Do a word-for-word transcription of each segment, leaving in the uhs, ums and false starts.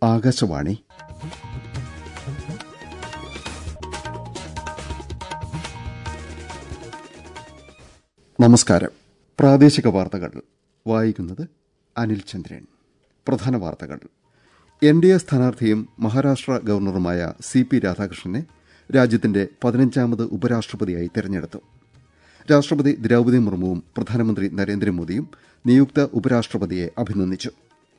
ആകാശവാണി. നമസ്കാരം. പ്രാദേശിക വാർത്തകൾ വായിക്കുന്നത് അനിൽ ചന്ദ്രൻ. പ്രധാന വാർത്തകൾ. എൻ ഡി എ സ്ഥാനാർത്ഥിയും മഹാരാഷ്ട്ര ഗവർണറുമായ സി പി രാധാകൃഷ്ണനെ രാജ്യത്തിന്റെ പതിനഞ്ചാമത് ഉപരാഷ്ട്രപതിയായി തെരഞ്ഞെടുത്തു. രാഷ്ട്രപതി ദ്രൌപദി മുർമുവും പ്രധാനമന്ത്രി നരേന്ദ്രമോദിയും നിയുക്ത ഉപരാഷ്ട്രപതിയെ അഭിനന്ദിച്ചു.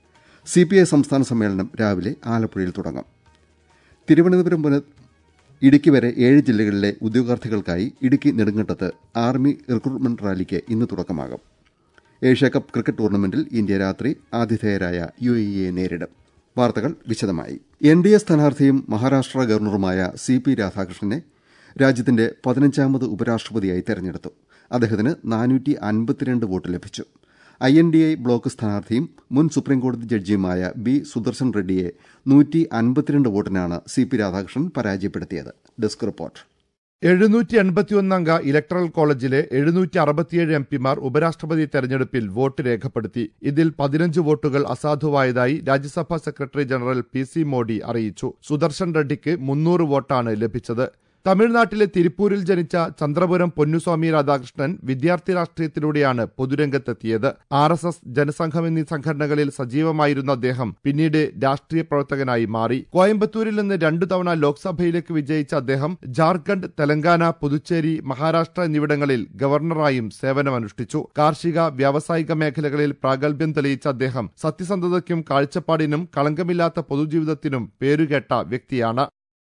സി പി ഐ സംസ്ഥാന സമ്മേളനം രാവിലെ ആലപ്പുഴയിൽ തുടങ്ങും. തിരുവനന്തപുരം മുതൽ ഇടുക്കി വരെ ഏഴ് ജില്ലകളിലെ ഉദ്യോഗാർത്ഥികൾക്കായി ഇടുക്കി നെടുങ്കണ്ടത്ത് ആർമി റിക്രൂട്ട്മെന്റ് റാലിക്ക് ഇന്ന് തുടക്കമാകും. ഏഷ്യാകപ്പ് ക്രിക്കറ്റ് ടൂർണമെന്റിൽ ഇന്ത്യ രാത്രി ആതിഥേയരായ യു എ ഇയെ നേരിടും. വാർത്തകൾ വിശദമായി. എൻ ഡി എ സ്ഥാനാർത്ഥിയും മഹാരാഷ്ട്ര ഗവർണറുമായ സി പി രാധാകൃഷ്ണനെ രാജ്യത്തിന്റെ പതിനഞ്ചാമത് ഉപരാഷ്ട്രപതിയായി തെരഞ്ഞെടുത്തു. അദ്ദേഹത്തിന് നാനൂറ്റി അൻപത്തിരണ്ട് വോട്ട് ലഭിച്ചു. I N D A block സ്ഥാനാർത്ഥിയും മുൻ സുപ്രീംകോടതി ജഡ്ജിയുമായ ബി സുദർശൻ റെഡ്ഡിയെ നൂറ്റി അൻപത്തിരണ്ട് വോട്ടിനാണ് സി പി രാധാകൃഷ്ണൻ പരാജയപ്പെടുത്തിയത്. Desk report. എഴുന്നൂറ്റി അൻപത്തിയൊന്നംഗ ഇലക്ടറൽ കോളേജിലെ എഴുന്നൂറ്റി അറുപത്തിയേഴ് എം പിമാർ ഉപരാഷ്ട്രപതി തെരഞ്ഞെടുപ്പിൽ വോട്ട് രേഖപ്പെടുത്തി. ഇതിൽ പതിനഞ്ച് വോട്ടുകൾ അസാധുവായതായി Rajya Sabha secretary general P C Mody അറിയിച്ചു. സുദർശൻ റെഡ്ഡിക്ക് മുന്നൂറ് വോട്ടാണ് ലഭിച്ചത്. തമിഴ്നാട്ടിലെ തിരുപ്പൂരിൽ ജനിച്ച ചന്ദ്രപുരം പൊന്നുസ്വാമി രാധാകൃഷ്ണൻ വിദ്യാർത്ഥി രാഷ്ട്രീയത്തിലൂടെയാണ് പൊതുരംഗത്തെത്തിയത്. ആർ എസ് എസ്, ജനസംഘം എന്നീ സംഘടനകളിൽ സജീവമായിരുന്ന അദ്ദേഹം പിന്നീട് രാഷ്ട്രീയ പ്രവർത്തകനായി മാറി. കോയമ്പത്തൂരിൽ നിന്ന് രണ്ടു തവണ ലോക്സഭയിലേക്ക് വിജയിച്ച അദ്ദേഹം ജാർഖണ്ഡ്, തെലങ്കാന, പുതുച്ചേരി, മഹാരാഷ്ട്ര എന്നിവിടങ്ങളിൽ ഗവർണറായും സേവനമനുഷ്ഠിച്ചു. കാർഷിക, വ്യാവസായിക മേഖലകളിൽ പ്രാഗൽഭ്യം തെളിയിച്ച അദ്ദേഹം സത്യസന്ധതയ്ക്കും കാഴ്ചപ്പാടിനും കളങ്കമില്ലാത്ത പൊതുജീവിതത്തിനും പേരുകേട്ട വ്യക്തിയാണ്.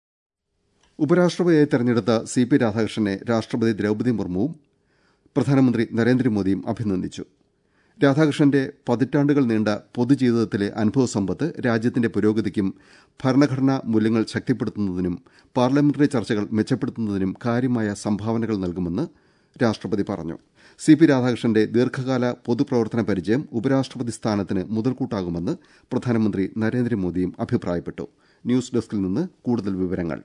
ഉപരാഷ്ട്രപതിയായി തെരഞ്ഞെടുത്ത സി പി രാധാകൃഷ്ണനെ രാഷ്ട്രപതി ദ്രൌപദി മുർമുവും പ്രധാനമന്ത്രി നരേന്ദ്രമോദിയും അഭിനന്ദിച്ചു. രാധാകൃഷ്ണന്റെ പതിറ്റാണ്ടുകൾ നീണ്ട പൊതുജീവിതത്തിലെ അനുഭവസമ്പത്ത് രാജ്യത്തിന്റെ പുരോഗതിക്കും ഭരണഘടനാ മൂല്യങ്ങൾ ശക്തിപ്പെടുത്തുന്നതിനും പാർലമെന്ററി ചർച്ചകൾ മെച്ചപ്പെടുത്തുന്നതിനും കാര്യമായ സംഭാവനകൾ നൽകുമെന്ന് രാഷ്ട്രപതി പറഞ്ഞു. സി പി രാധാകൃഷ്ണന്റെ ദീർഘകാല പൊതുപ്രവർത്തന പരിചയം ഉപരാഷ്ട്രപതി സ്ഥാനത്തിന് മുതൽക്കൂട്ടാകുമെന്ന് പ്രധാനമന്ത്രി നരേന്ദ്രമോദിയും അഭിപ്രായപ്പെട്ടു. ന്യൂസ് ഡെസ്കിൽ നിന്ന് കൂടുതൽ വിവരങ്ങൾ.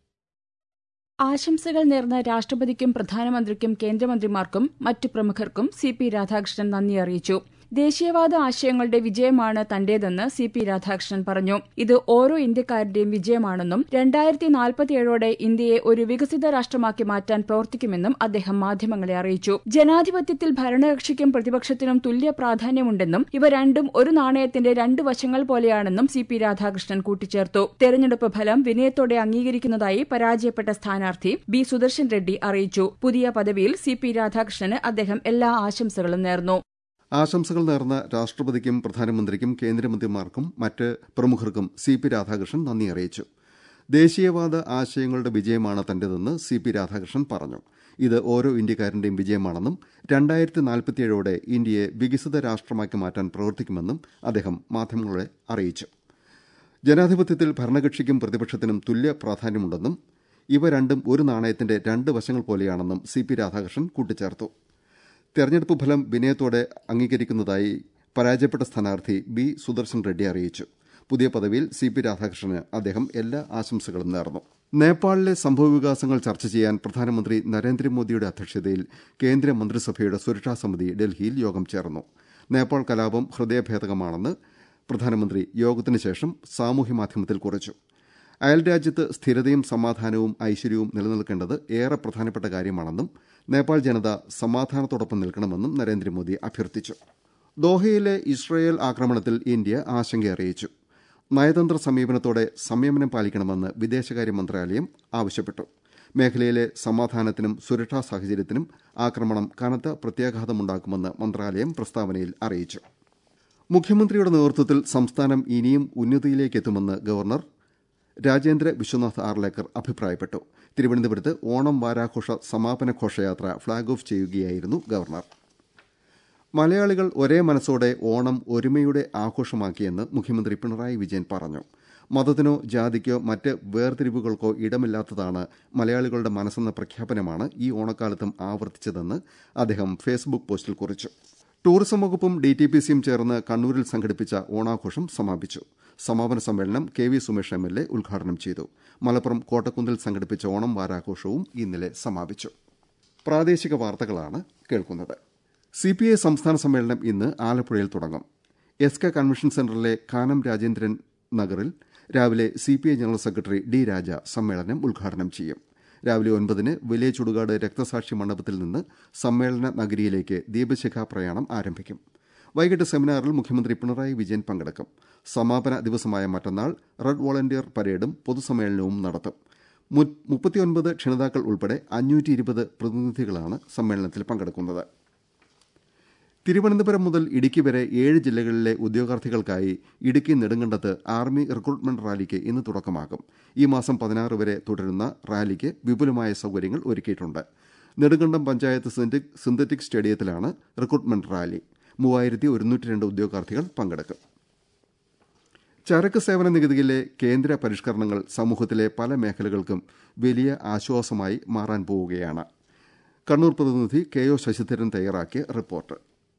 ആശംസകൾ നേർന്ന രാഷ്ട്രപതിക്കും പ്രധാനമന്ത്രിക്കും കേന്ദ്രമന്ത്രിമാർക്കും മറ്റു പ്രമുഖർക്കും സി പി രാധാകൃഷ്ണൻ നന്ദി അറിയിച്ചു. ദേശീയവാദ ആശയങ്ങളുടെ വിജയമാണ് തന്റേതെന്ന് സി പി രാധാകൃഷ്ണൻ പറഞ്ഞു. ഇത് ഓരോ ഇന്ത്യക്കാരന്റെയും വിജയമാണെന്നും രണ്ടായിരത്തി നാൽപ്പത്തിയേഴോടെ ഇന്ത്യയെ ഒരു വികസിത രാഷ്ട്രമാക്കി മാറ്റാൻ പ്രവർത്തിക്കുമെന്നും അദ്ദേഹം മാധ്യമങ്ങളെ അറിയിച്ചു. ജനാധിപത്യത്തിൽ ഭരണകക്ഷിക്കും പ്രതിപക്ഷത്തിനും തുല്യ പ്രാധാന്യമുണ്ടെന്നും ഇവ രണ്ടും ഒരു നാണയത്തിന്റെ രണ്ട് വശങ്ങൾ പോലെയാണെന്നും സി പി രാധാകൃഷ്ണൻ കൂട്ടിച്ചേർത്തു. തെരഞ്ഞെടുപ്പ് ഫലം വിനയത്തോടെ അംഗീകരിക്കുന്നതായി പരാജയപ്പെട്ട സ്ഥാനാർത്ഥി ബി സുദർശൻ റെഡ്ഡി അറിയിച്ചു. പുതിയ പദവിയിൽ സി പി രാധാകൃഷ്ണന് അദ്ദേഹം എല്ലാ ആശംസകളും നേർന്നു. ആശംസകൾ നേർന്ന രാഷ്ട്രപതിക്കും പ്രധാനമന്ത്രിക്കും കേന്ദ്രമന്ത്രിമാർക്കും മറ്റ് പ്രമുഖർക്കും സി പി രാധാകൃഷ്ണൻ നന്ദി അറിയിച്ചു. ദേശീയവാദ ആശയങ്ങളുടെ വിജയമാണ് തന്റേതെന്ന് സി പി രാധാകൃഷ്ണൻ പറഞ്ഞു. ഇത് ഓരോ ഇന്ത്യക്കാരന്റെയും വിജയമാണെന്നും രണ്ടായിരത്തി നാൽപ്പത്തിയേഴോടെ ഇന്ത്യയെ വികസിത രാഷ്ട്രമാക്കി മാറ്റാൻ പ്രവർത്തിക്കുമെന്നും അദ്ദേഹം മാധ്യമങ്ങളെ അറിയിച്ചു. ജനാധിപത്യത്തിൽ ഭരണകക്ഷിക്കും പ്രതിപക്ഷത്തിനും തുല്യ പ്രാധാന്യമുണ്ടെന്നും ഇവ രണ്ടും ഒരു നാണയത്തിന്റെ രണ്ട് വശങ്ങൾ പോലെയാണെന്നും സി പി രാധാകൃഷ്ണൻ കൂട്ടിച്ചേർത്തു. തെരഞ്ഞെടുപ്പ് ഫലം വിനയത്തോടെ അംഗീകരിക്കുന്നതായി പരാജയപ്പെട്ട സ്ഥാനാർത്ഥി ബി സുദർശൻ റെഡ്ഡി അറിയിച്ചു. പുതിയ പദവിയിൽ സി പി രാധാകൃഷ്ണന് അദ്ദേഹം എല്ലാ ആശംസകളും നേർന്നു. നേപ്പാളിലെ സംഭവവികാസങ്ങൾ ചർച്ച ചെയ്യാൻ പ്രധാനമന്ത്രി നരേന്ദ്രമോദിയുടെ അധ്യക്ഷതയിൽ കേന്ദ്ര മന്ത്രിസഭയുടെ സുരക്ഷാ സമിതി ഡൽഹിയിൽ യോഗം ചേർന്നു. നേപ്പാൾ കലാപം ഹൃദയഭേദകമാണെന്ന് പ്രധാനമന്ത്രി യോഗത്തിനു ശേഷം സാമൂഹ്യമാധ്യമത്തിൽ കുറിച്ചു. അയൽരാജ്യത്ത് സ്ഥിരതയും സമാധാനവും ഐശ്വര്യവും നിലനിൽക്കേണ്ടത് ഏറെ പ്രധാനപ്പെട്ട കാര്യമാണെന്നും നേപ്പാൾ ജനത സമാധാനത്തോടൊപ്പം നിൽക്കണമെന്നും നരേന്ദ്രമോദി അഭ്യർത്ഥിച്ചു. ദോഹയിലെ ഇസ്രയേൽ ആക്രമണത്തിൽ ഇന്ത്യ ആശങ്ക അറിയിച്ചു. നയതന്ത്ര സമീപനത്തോടെ സംയമനം പാലിക്കണമെന്ന് വിദേശകാര്യ മന്ത്രാലയം ആവശ്യപ്പെട്ടു. മേഖലയിലെ സമാധാനത്തിനും സുരക്ഷാ സാഹചര്യത്തിനും ആക്രമണം കനത്ത പ്രത്യാഘാതമുണ്ടാക്കുമെന്ന് മന്ത്രാലയം പ്രസ്താവനയിൽ അറിയിച്ചു. മുഖ്യമന്ത്രിയുടെ നേതൃത്വത്തിൽ സംസ്ഥാനം ഇനിയും ഉന്നതിയിലേക്കെത്തുമെന്ന് ഗവർണർ രാജേന്ദ്ര വിശ്വനാഥ് ആർലേക്കർ അഭിപ്രായപ്പെട്ടു. തിരുവനന്തപുരത്ത് ഓണം വാരാഘോഷ സമാപന ഘോഷയാത്ര ഫ്ളാഗ് ഓഫ് ചെയ്യുകയായിരുന്നു ഗവർണർ. മലയാളികൾ ഒരേ മനസ്സോടെ ഓണം ഒരുമയുടെ ആഘോഷമാക്കിയെന്ന് മുഖ്യമന്ത്രി പിണറായി വിജയൻ പറഞ്ഞു. മതത്തിനോ ജാതിക്കോ മറ്റ് വേർതിരിവുകൾക്കോ ഇടമില്ലാത്തതാണ് മലയാളികളുടെ മനസ്സെന്ന പ്രഖ്യാപനമാണ് ഈ ഓണക്കാലത്തും ആവർത്തിച്ചതെന്ന് അദ്ദേഹം ഫേസ്ബുക്ക് പോസ്റ്റിൽ കുറിച്ചു. ടൂറിസം വകുപ്പും ഡി ടി പി സിയും ചേർന്ന് കണ്ണൂരിൽ സംഘടിപ്പിച്ച ഓണാഘോഷം സമാപിച്ചു. സമാപന സമ്മേളനം K V Sumesh M L A ഉദ്ഘാടനം ചെയ്തു. മലപ്പുറം കോട്ടക്കുന്നിൽ സംഘടിപ്പിച്ച ഓണം വാരാഘോഷവും ഇന്നലെ സമാപിച്ചു. പ്രാദേശിക വാർത്തകളാണ് കേൾക്കുന്നത്. സി പി ഐ സംസ്ഥാന സമ്മേളനം ഇന്ന് ആലപ്പുഴയിൽ തുടങ്ങും. എസ് കെ കൺവെൻഷൻ സെന്ററിലെ കാനം രാജേന്ദ്രൻ നഗറിൽ രാവിലെ C P I general secretary D Raja സമ്മേളനം ഉദ്ഘാടനം ചെയ്യും. രാവിലെ ഒൻപതിന് വലിയ ചുടുകാട് രക്തസാക്ഷി മണ്ഡപത്തിൽ നിന്ന് സമ്മേളന നഗരിയിലേക്ക് ദീപശിഖാ പ്രയാണം ആരംഭിക്കും. വൈകിട്ട് സെമിനാറിൽ മുഖ്യമന്ത്രി പിണറായി വിജയൻ പങ്കെടുക്കും. സമാപന ദിവസമായ മറ്റന്നാൾ റെഡ് വോളണ്ടിയർ പരേഡും പൊതുസമ്മേളനവും നടത്തും. മുപ്പത്തിയൊൻപത് ക്ഷണിതാക്കൾ ഉൾപ്പെടെ അഞ്ഞൂറ്റി ഇരുപത് പ്രതിനിധികളാണ് സമ്മേളനത്തിൽ പങ്കെടുക്കുന്നത്. തിരുവനന്തപുരം മുതൽ ഇടുക്കി വരെ ഏഴ് ജില്ലകളിലെ ഉദ്യോഗാർത്ഥികൾക്കായി ഇടുക്കി നെടുങ്കണ്ടത്ത് ആർമി റിക്രൂട്ട്മെന്റ് റാലിക്ക് ഇന്ന് തുടക്കമാകും. ഈ മാസം പതിനാറ് വരെ തുടരുന്ന റാലിക്ക് വിപുലമായ സൌകര്യങ്ങൾ ഒരുക്കിയിട്ടുണ്ട്. നെടുങ്കണ്ടം പഞ്ചായത്ത് സിന്തറ്റിക് സ്റ്റേഡിയത്തിലാണ് റിക്രൂട്ട്മെന്റ് റാലി. മൂവായിരത്തി ഒരുന്നൂറ്റി രണ്ട് ഉദ്യോഗാർത്ഥികൾ പങ്കെടുക്കും. ചരക്ക് സേവന നികുതിയിലെ കേന്ദ്ര പരിഷ്കരണങ്ങൾ സമൂഹത്തിലെ പല മേഖലകൾക്കും വലിയ ആശ്വാസമായി മാറാൻ പോവുകയാണ്. കണ്ണൂർ പ്രതിനിധി കെ ഒ ശശിധരൻ തയ്യാറാക്കിയ റിപ്പോർട്ട്.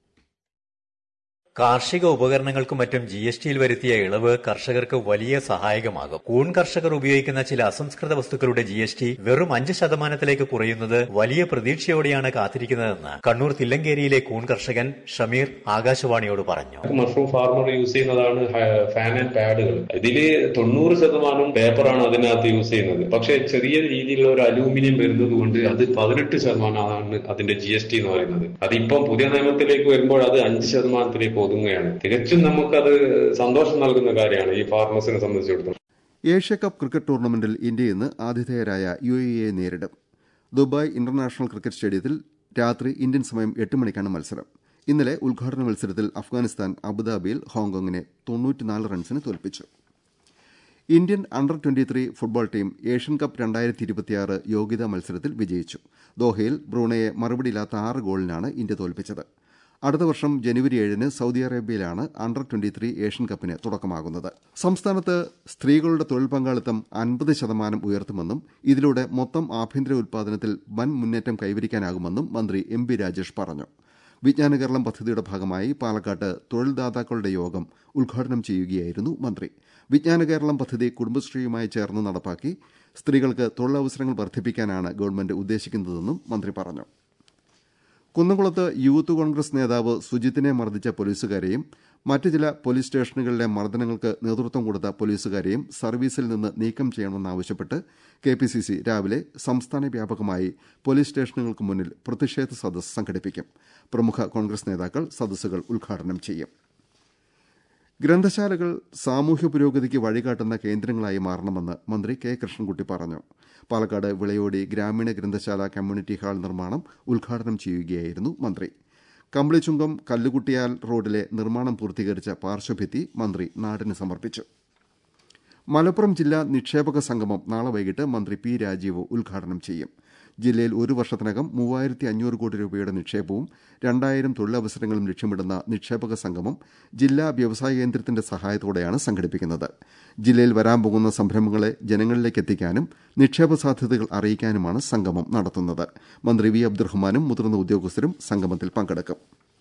കാർഷിക ഉപകരണങ്ങൾക്കും മറ്റും ജി എസ് ടിയിൽ വരുത്തിയ ഇളവ് കർഷകർക്ക് വലിയ സഹായകമാകും. കൂൺ കർഷകർ ഉപയോഗിക്കുന്ന ചില അസംസ്കൃത വസ്തുക്കളുടെ ജി എസ് ടി വെറും അഞ്ച് ശതമാനത്തിലേക്ക് കുറയുന്നത് വലിയ പ്രതീക്ഷയോടെയാണ് കാത്തിരിക്കുന്നതെന്ന് കണ്ണൂർ തില്ലങ്കേരിയിലെ കൂൺ കർഷകൻ ഷമീർ ആകാശവാണിയോട് പറഞ്ഞു. മഷ്റൂം ഫാർമർ യൂസ് ചെയ്യുന്നതാണ് ഫാൻ ആൻഡ് പാഡുകൾ. ഇതില് തൊണ്ണൂറ് ശതമാനം പേപ്പറാണ് അതിനകത്ത് യൂസ് ചെയ്യുന്നത്. പക്ഷേ ചെറിയ രീതിയിലുള്ള ഒരു അലൂമിനിയം വരുന്നത് കൊണ്ട് അത് പതിനെട്ട് ശതമാനമാണ് അതിന്റെ ജി എസ് ടി എന്ന് പറയുന്നത്. അതിപ്പം പുതിയ നിയമത്തിലേക്ക് വരുമ്പോൾ അത് അഞ്ച് ശതമാനത്തിലേക്ക് ഒതുങ്ങുകയാണ്. തികച്ചും നമുക്കത് സന്തോഷം നൽകുന്ന കാര്യമാണ് ഈ ഫാർമേഴ്സിനെ സംബന്ധിച്ചിടത്തോളം. ഏഷ്യ കപ്പ് ക്രിക്കറ്റ് ടൂർണമെന്റിൽ ഇന്ത്യ ഇന്ന് ആതിഥേയരായ യു എ ഇയെ നേരിടും. ദുബായ് ഇന്റർനാഷണൽ ക്രിക്കറ്റ് സ്റ്റേഡിയത്തിൽ രാത്രി ഇന്ത്യൻ സമയം എട്ട് മണിക്കാണ് മത്സരം. ഇന്നലെ ഉദ്ഘാടന മത്സരത്തിൽ അഫ്ഗാനിസ്ഥാൻ അബുദാബിയിൽ ഹോങ്കോങ്ങിനെ തൊണ്ണൂറ്റിനാല് റൺസിന് തോൽപ്പിച്ചു. Indian under twenty three football team Asian cup രണ്ടായിരത്തി ഇരുപത്തിയാറ് യോഗ്യതാ മത്സരത്തിൽ വിജയിച്ചു. ദോഹയിൽ ബ്രൂണയെ മറുപടിയില്ലാത്ത ആറ് ഗോളിനാണ് ഇന്ത്യ തോൽപ്പിച്ചത്. അടുത്ത വർഷം ജനുവരി ഏഴിന് സൌദി അറേബ്യയിലാണ് അണ്ടർ ട്വന്റി ത്രീ ഏഷ്യൻ കപ്പിന് തുടക്കമാകുന്നത്. സംസ്ഥാനത്ത് സ്ത്രീകളുടെ തൊഴിൽ പങ്കാളിത്തം അൻപത് ശതമാനം ഉയർത്തുമെന്നും ഇതിലൂടെ മൊത്തം ആഭ്യന്തര ഉൽപാദനത്തിൽ വൻ മുന്നേറ്റം കൈവരിക്കാനാകുമെന്നും മന്ത്രി എം പി രാജേഷ് പറഞ്ഞു. വിജ്ഞാന കേരളം പദ്ധതിയുടെ ഭാഗമായി പാലക്കാട്ട് തൊഴിൽദാതാക്കളുടെ യോഗം ഉദ്ഘാടനം ചെയ്യുകയായിരുന്നു മന്ത്രി. വിജ്ഞാന കേരളം പദ്ധതി കുടുംബശ്രീയുമായി ചേർന്ന് നടപ്പാക്കി സ്ത്രീകൾക്ക് തൊഴിലവസരങ്ങൾ വർദ്ധിപ്പിക്കാനാണ് ഗവൺമെന്റ് ഉദ്ദേശിക്കുന്നതെന്നും മന്ത്രി പറഞ്ഞു. കുന്നംകുളത്ത് യൂത്ത് കോൺഗ്രസ് നേതാവ് സുജിത്തിനെ മർദ്ദിച്ച പോലീസുകാരെയും മറ്റ് ചില പോലീസ് സ്റ്റേഷനുകളിലെ മർദ്ദനങ്ങൾക്ക് നേതൃത്വം കൊടുത്ത പോലീസുകാരെയും സർവീസിൽ നിന്ന് നീക്കം ചെയ്യണമെന്നാവശ്യപ്പെട്ട് കെ പി സി സി രാവിലെ സംസ്ഥാന വ്യാപകമായി പോലീസ് സ്റ്റേഷനുകൾക്ക് മുന്നിൽ പ്രതിഷേധ സദസ്സ് സംഘടിപ്പിക്കും. പ്രമുഖ കോൺഗ്രസ് നേതാക്കൾ സദസ്സുകൾ ഉദ്ഘാടനം ചെയ്യും. ഗ്രന്ഥശാലകൾ സാമൂഹ്യ പുരോഗതിക്ക് വഴികാട്ടുന്ന കേന്ദ്രങ്ങളായി മാറണമെന്ന് മന്ത്രി കെ കൃഷ്ണൻകുട്ടി പറഞ്ഞു. പാലക്കാട് വിളയോടി ഗ്രാമീണ ഗ്രന്ഥശാല കമ്മ്യൂണിറ്റി ഹാൾ നിർമ്മാണം ഉദ്ഘാടനം ചെയ്യുകയായിരുന്നു മന്ത്രി. കമ്പിളിച്ചുങ്കം കല്ലുകുട്ടിയാൽ റോഡിലെ നിർമ്മാണം പൂർത്തീകരിച്ച പാർശ്വഭിത്തി മന്ത്രി നാടിന് സമർപ്പിച്ചു. മലപ്പുറം ജില്ലാ നിക്ഷേപക സംഗമം നാളെ വൈകിട്ട് മന്ത്രി പി രാജീവ് ഉദ്ഘാടനം ചെയ്യും. ജില്ലയിൽ ഒരു വർഷത്തിനകം മൂവായിരത്തി അഞ്ഞൂറ് കോടി രൂപയുടെ നിക്ഷേപവും രണ്ടായിരം തൊഴിലവസരങ്ങളും ലക്ഷ്യമിടുന്ന നിക്ഷേപക സംഗമം ജില്ലാ വ്യവസായ കേന്ദ്രത്തിന്റെ സഹായത്തോടെയാണ് സംഘടിപ്പിക്കുന്നത്. ജില്ലയിൽ വരാൻ പോകുന്ന സംരംഭങ്ങളെ ജനങ്ങളിലേക്ക് എത്തിക്കാനും നിക്ഷേപ സാധ്യതകൾ അറിയിക്കാനുമാണ് സംഗമം നടത്തുന്നത്. മന്ത്രി വി അബ്ദുറഹ്മാനും മുതിർന്ന ഉദ്യോഗസ്ഥരും സംഗമത്തിൽ പങ്കെടുക്കും.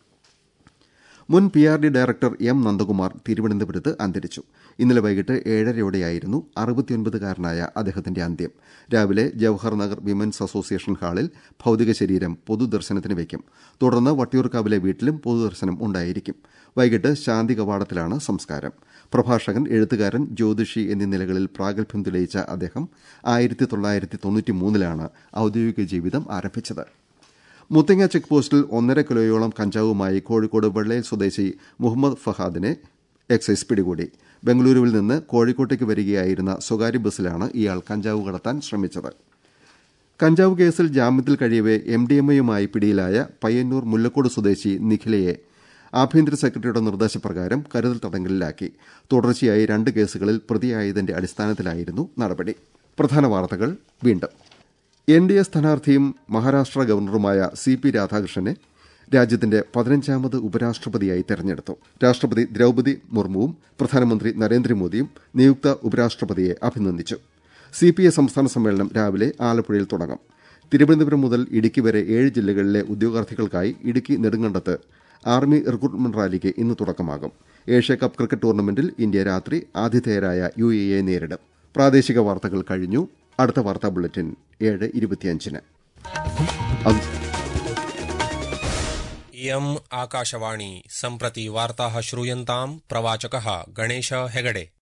മുൻ P R D director M Nandakumar തിരുവനന്തപുരത്ത് അന്തരിച്ചു. ഇന്നലെ വൈകിട്ട് ഏഴരയോടെയായിരുന്നു അറുപത്തിയൊൻപതുകാരനായ അദ്ദേഹത്തിന്റെ അന്ത്യം. രാവിലെ ജവഹർ നഗർ വിമൻസ് അസോസിയേഷൻ ഹാളിൽ ഭൌതിക ശരീരം പൊതുദർശനത്തിന് വയ്ക്കും. തുടർന്ന് വട്ടിയൂർക്കാവിലെ വീട്ടിലും പൊതുദർശനം ഉണ്ടായിരിക്കും. വൈകിട്ട് ശാന്തി കവാടത്തിലാണ് സംസ്കാരം. പ്രഭാഷകൻ, എഴുത്തുകാരൻ, ജ്യോതിഷി എന്നീ നിലകളിൽ പ്രാഗൽഭ്യം തെളിയിച്ച അദ്ദേഹം ആയിരത്തി തൊള്ളായിരത്തി തൊണ്ണൂറ്റി മൂന്നിലാണ് ഔദ്യോഗിക ജീവിതം ആരംഭിച്ചത്. മുത്തങ്ങ ചെക്ക് പോസ്റ്റിൽ ഒന്നര കിലോയോളം കഞ്ചാവുമായി കോഴിക്കോട് വെള്ളയിൽ സ്വദേശി മുഹമ്മദ് ഫഹാദിനെ എക്സൈസ് പിടികൂടി. ബംഗളൂരുവിൽ നിന്ന് കോഴിക്കോട്ടേക്ക് വരികയായിരുന്ന സ്വകാര്യ ബസ്സിലാണ് ഇയാൾ കഞ്ചാവ് കടത്താൻ ശ്രമിച്ചത്. കഞ്ചാവ് കേസിൽ ജാമ്യത്തിൽ കഴിയവെ എം ഡി എം എയുമായി പിടിയിലായ പയ്യന്നൂർ മുല്ലക്കോട് സ്വദേശി നിഖിലയെ ആഭ്യന്തര സെക്രട്ടറിയുടെ നിർദ്ദേശപ്രകാരം കരുതൽ തടങ്കലിലാക്കി. തുടർച്ചയായി രണ്ട് കേസുകളിൽ പ്രതിയായതിന്റെ അടിസ്ഥാനത്തിലായിരുന്നു നടപടി. പ്രധാന വാർത്തകൾ വീണ്ടും. എൻ ഡി എ സ്ഥാനാർത്ഥിയും മഹാരാഷ്ട്ര ഗവർണറുമായ സി പി രാധാകൃഷ്ണനെ രാജ്യത്തിന്റെ പതിനഞ്ചാമത് ഉപരാഷ്ട്രപതിയായി തെരഞ്ഞെടുത്തു. രാഷ്ട്രപതി ദ്രൌപദി മുർമുവും പ്രധാനമന്ത്രി നരേന്ദ്രമോദിയും നിയുക്ത ഉപരാഷ്ട്രപതിയെ അഭിനന്ദിച്ചു. സി പി ഐ സംസ്ഥാന സമ്മേളനം രാവിലെ ആലപ്പുഴയിൽ തുടങ്ങും. തിരുവനന്തപുരം മുതൽ ഇടുക്കി വരെ ഏഴ് ജില്ലകളിലെ ഉദ്യോഗാർത്ഥികൾക്കായി ഇടുക്കി നെടുങ്കണ്ടത്ത് ആർമി റിക്രൂട്ട്മെന്റ് റാലിക്ക് ഇന്ന് തുടക്കമാകും. ഏഷ്യ കപ്പ് ക്രിക്കറ്റ് ടൂർണമെന്റിൽ ഇന്ത്യ രാത്രി ആതിഥേയരായ യു എ ഇയെ നേരിടും. പ്രാദേശിക വാർത്തകൾ കഴിഞ്ഞു. അടുത്ത വാർത്താ ബുള്ളറ്റിൻ ഏഴ് ഇരുപത്തിയഞ്ചിന്. इयम् आकाशवाणी सम्प्रति वार्ताः श्रूयन्ताम् प्रवाचकः गणेश हेगडे।